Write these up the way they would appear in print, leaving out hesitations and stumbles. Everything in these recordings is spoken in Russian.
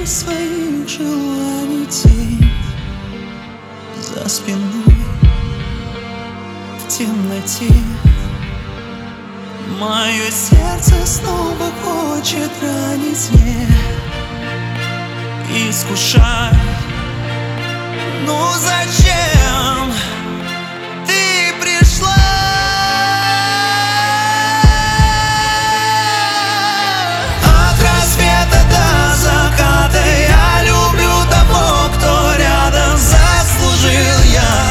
своих желаний тень за спиной в темноте. Мое сердце снова хочет ранить мне, искушать. Ну зачем ты пришла? От рассвета до заката я люблю того, кто рядом, заслужил я.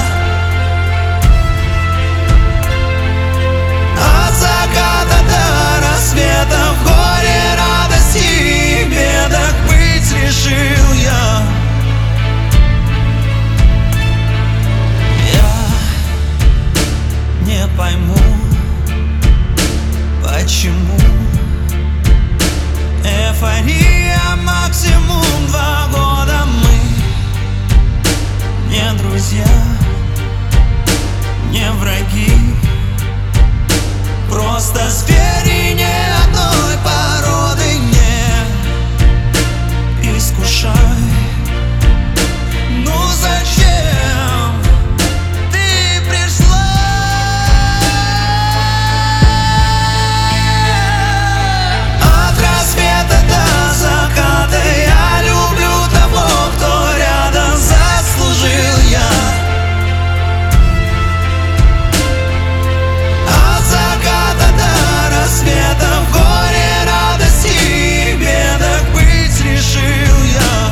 От заката до рассвета в горе, радости и бедах быть решил я. Не пойму, почему эйфория максимум 2 года. Мы не друзья, не враги, просто звери не одной породы. Не искушай. Ну зачем ты пришла? От рассвета до заката я люблю того, кто рядом, заслужил я. От заката до рассвета в горе, радости и бедах быть решил я.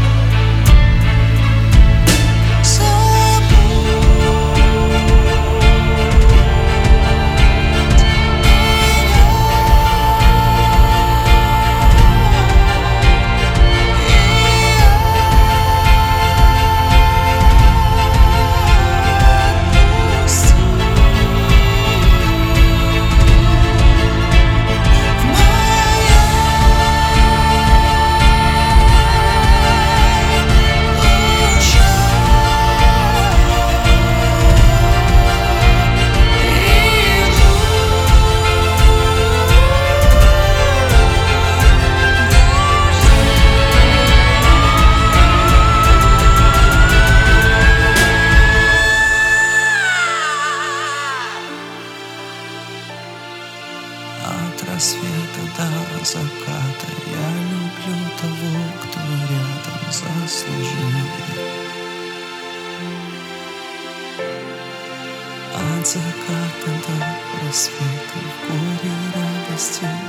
От рассвета до заката я люблю того, кто рядом, заслужил я. От заката до рассвета в горе, радости